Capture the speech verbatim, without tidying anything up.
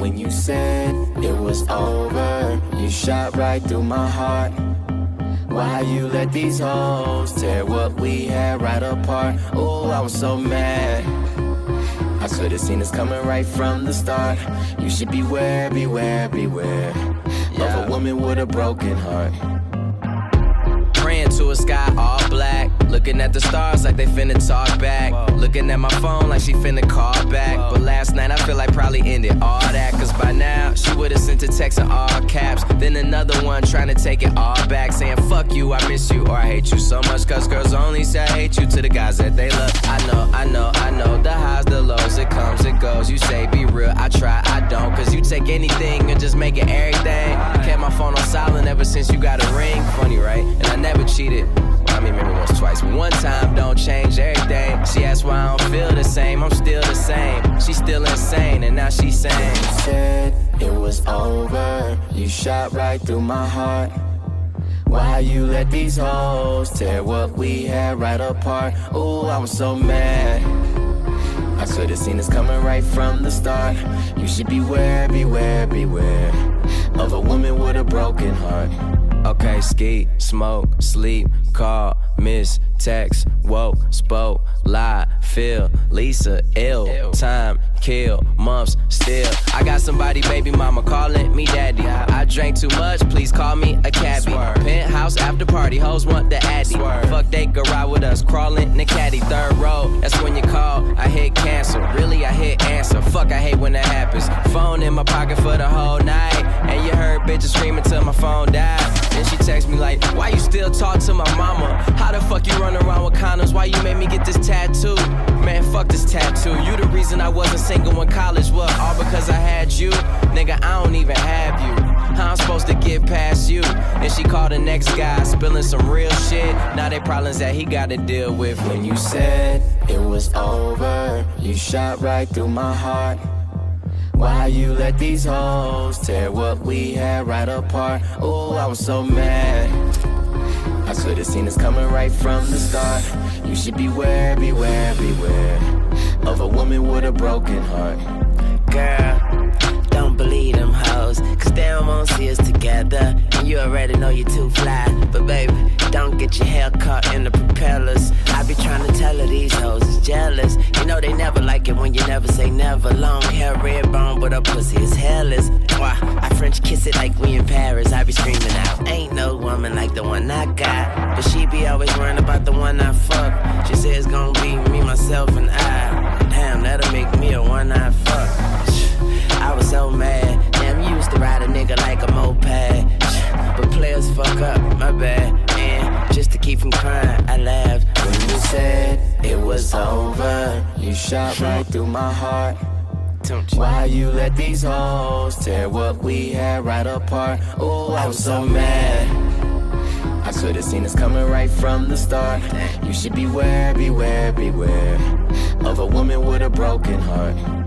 when you said it was over, you shot right through my heart. Why you let these hoes tear what we had right apart? Ooh, I was so mad. I could've seen this coming right from the start. You should beware, beware, beware yeah. of a woman with a broken heart. Praying to a sky all black, looking at the stars like they finna talk back. Whoa. Looking at my phone like she finna call back. Whoa. But last night I feel like probably ended all that, cause by now she would've sent a text in all caps. Then another one trying to take it all back, saying fuck you, I miss you, or I hate you so much. Cause girls only say I hate you to the guys that they love. I know, I know, I know, the highs, the lows, it comes, it goes. You say be real, I try, I don't. Cause you take anything and just make it everything. Kept my phone on silent ever since you got a ring. Funny, right? And I never cheated. Well, I mean, maybe once, twice, but one time don't change everything. She asked why I don't feel the same. I'm still the same. She's still insane, and now she's saying, you said it was over, you shot right through my heart. Why you let these hoes tear what we had right apart? Ooh, I was so mad. I could've seen this coming right from the start. You should beware, beware, beware of a woman with a broken heart. Okay, ski, smoke, sleep, call, miss, text, woke, spoke, lie, feel, Lisa, ill, time, kill, months, still. I got somebody, baby mama, calling me daddy. I drank too much, please call me a cabbie. Penthouse after party, hoes want the addy. Fuck, they could ride with us, crawling in the caddy. Third row, that's when you call, I hit cancel. Really, I hit answer. Fuck, I hate when that happens. Phone in my pocket for the whole night, and you heard bitches screaming till my phone died. Then she text me like, why you still talk to my mama? How the fuck you run around with condoms? Why you made me get this tattoo? Man, fuck this tattoo. You the reason I wasn't single in college. What, all because I had you? Nigga, I don't even have you. How I'm supposed to get past you? Then she called the next guy, spilling some real shit. Now they problems that he gotta deal with. When you said it was over, you shot right through my heart. Why you let these hoes tear what we had right apart? Ooh, I was so mad. I could've seen this coming right from the start. You should beware, beware, beware of a woman with a broken heart. Girl, don't believe them hoes, cause they don't wanna see us together. And you already know you're too fly. But baby, don't get your hair caught in the propellers. I be trying to tell her these hoes is jealous. You know they never like it when you never say never. Long hair, red bone, but her pussy is hairless. Why, I French kiss it like we in Paris. I be screaming out, ain't no woman like the one I got. But she be always worrying about the one I fuck. She said it's gonna be me, myself, and I. Damn, that'll make me a one I fuck. I was so mad. Damn, you used to ride a nigga like a moped. But players fuck up, my bad. And just to keep from crying, I laughed. When you said it was over, you shot right through my heart. Why you let these hoes tear what we had right apart? Ooh, I was so mad. I could've seen this coming right from the start. You should beware, beware, beware of a woman with a broken heart.